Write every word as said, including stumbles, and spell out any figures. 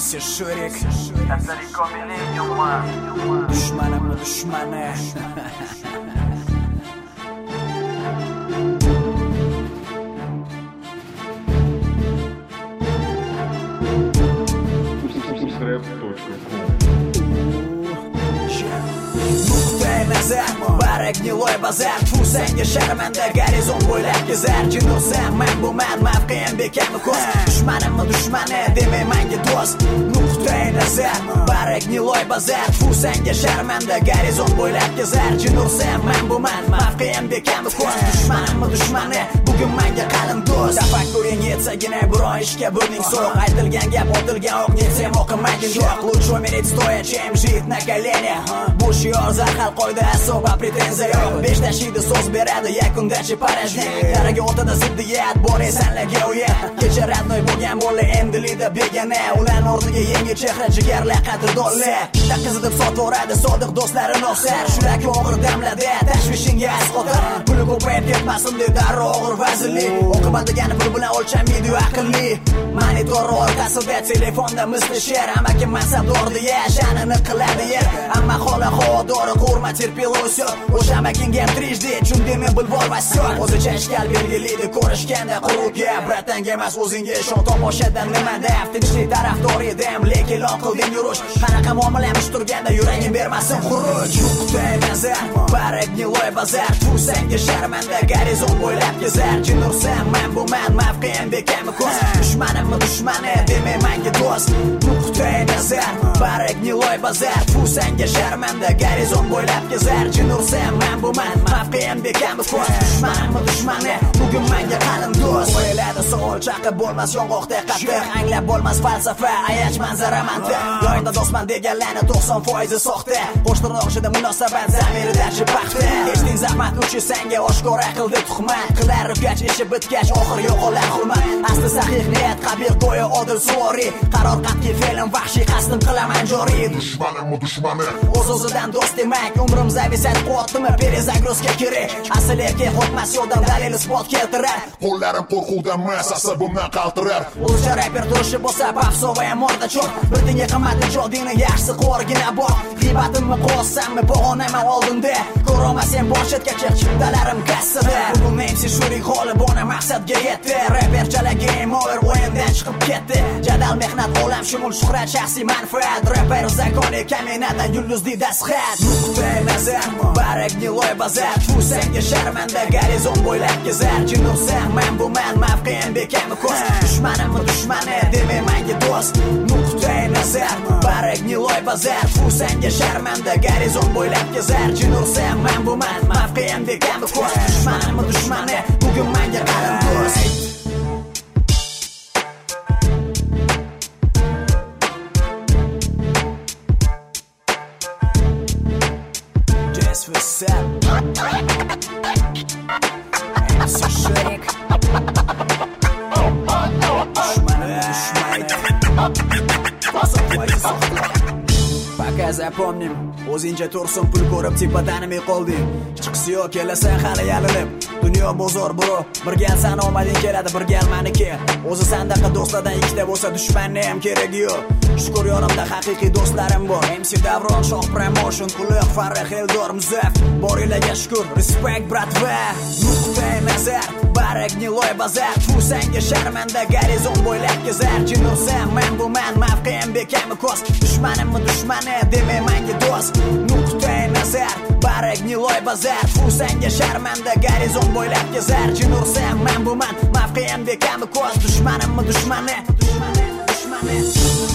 Все Шурик. Это Рико Миллениума. Düşmanım mı düşmanı? Bari gniloy bazar Tfu senga sharmanda Gorizon bo'ylab kezar Jinursan men bu men mavqeim bekamni ko'z Dushmanimmi dushmani demay menga do'st Nuqtai nazar Bari gniloy bazar Tfu senga sharmanda Gorizon bo'ylab kezar Jinursan men bu men mavqeim bekamni ko'z Dushmanimmi dushmani bugun menga qalin do'st Tafakkuring yetsagina biron ishga burning so'q Aytilgan gap otilgan o'q netsem o'qimagin yo'q Лучше умереть стоя, чем жить на коленях Bu shior zarhal qo'ydi особо pretenziya yo'q Besh tashiydi so'z beradi yakundachi parajnik Yaraga o'tida ziddiyat bor esanlarga uyat Kecha radnoy bo'lgan bo'la endilida begona Ularni o'rniga yangi chehra jigarlar qadrdonlar Bitta qizitib sotaveradi sodiq do'stlarini o'xsar Shularga og'ir damlada tashvishingga as qo'tir Puli ko'payib ketmasin deb darrov og'ir vazirlik O'qiman degani pul bilan o'lchamaydi aqlli Monitor orqasida telefonda misli sher Amakim mansabdor deya sha'nini qiladi yer Amma xola xovodori qurma terpil o'syo O'sha amakinga trижды chundimi bilvor va syor O'zicha ishkal belgilaydi ko'rishganda quruq gap Bratanga emas o'zingga ishon tomoshadan nima daf Tinchlik tarafdor edim lekin e'lon qilding yurish Qanaqa muomalamish turganda yuragim bermasin xuruj Nuqtai nazar Bari gniloy bazar Tfu senga sharmanda Gorizon bo'ylab kezar Jinursan men bu men mavqeim bekamni ko'z Dushmanimmi dushmani demay menga do'st Nuqtai nazar Bari gniloy bazar Tfu senga sharmanda Gorizon bo'ylab kezar Jinursan men bu men mavqeim bekamni ko'z Dushmanimmi dushmani bugun menga qalin do'st Qo'yiladi savol chaqib bo'lmas yong'oqdek qattiq Anglab bo'lmas falsafa ayach manzara mantiq Yo'inda do'stman deganlarni to'qson foizi soxta Qo'shtirnoq ichida munosabat zamirida paxta Eshting zahmat uchi senga oshkora qildi tuhmat Qilar rukach ishi bitgach oxir yo'qolar hurmat Asli sahih niyat qabih go'yo odil suvoriy Qaror qat'iy fe'lim vahshiy qasdim qilaman joriy Dushmanimmi dushmani O'z-o'zidan do'st demak umrim zavisat qo'tdimi Perezagruska kerak Asl erkak o'tmas yo'ldan dalil isbot keltirar Qo'llarim qo'rquvdan mas asabimdan qaltirar O'zicha raper turishi bo'lsa pafsova morda cho'q Bir dinga qimmatli jodini yaxshisi qo'rgina bor G'iybatimni qo'zsammi pog'onaman oldinda Ko'rolmasam bosh etgacha chiptalarim kassada Bugun M C Shurik g'olib ona maqsadga yetdi Raperchalar game over o'yindan chiqib ketdi Jadal mehnat olam shumul shuhrat shaxsiy manfaat Raper zakoni kaminadan yulduzli dastxat Nuqtai nazar Bari gniloy bazar Tfu senga sharmanda Gorizon bo'ylab kezar Jinursan men bu men mavqeim bekamni ko'z Dushmanimmi dushmani demay menga do'st Nuqtai nazar Bari gniloy bazar Tfu senga sharmanda Gorizon bo'ylab kezar Jinursan men bu men mavqeim bekamni ko'z Dushmanimmi dushmani bugun menga qalin do'st Just for sap M C Shurik Dushmanimmi dushmani Пока запомним O'zingcha tursin pul ko'rib tipa tanimay qolding Chiqisi yo'q kelasan hali yalinib Dunyo bozor bro Bir gal san omading keladi bir gal meniki O'zi sandaqa do'stlardan ikkita bo'lsa dushmanni ham keragi yo'q Shukr yonimda haqiqiy do'stlarim bor M C Davron Shoh Promotion Quliq Farah Eldor Muzaf Boringlarga shukr Respect bratva Nuqtai nazar Bari gniloy bazar Tfu senga sharmanda Gorizon bo'ylab kezar Jinursan men bu men mavqeim bekamni ko'z Dushmanimmi dushmani demay menga do'st Nuqtai nazar Bari gniloy bazar Tfu senga sharmanda Gorizon bo'ylab kezar Jinursan men bu men mavqeim bekamni ko'z Dushmanimmi dushmani Dushmani Dushmani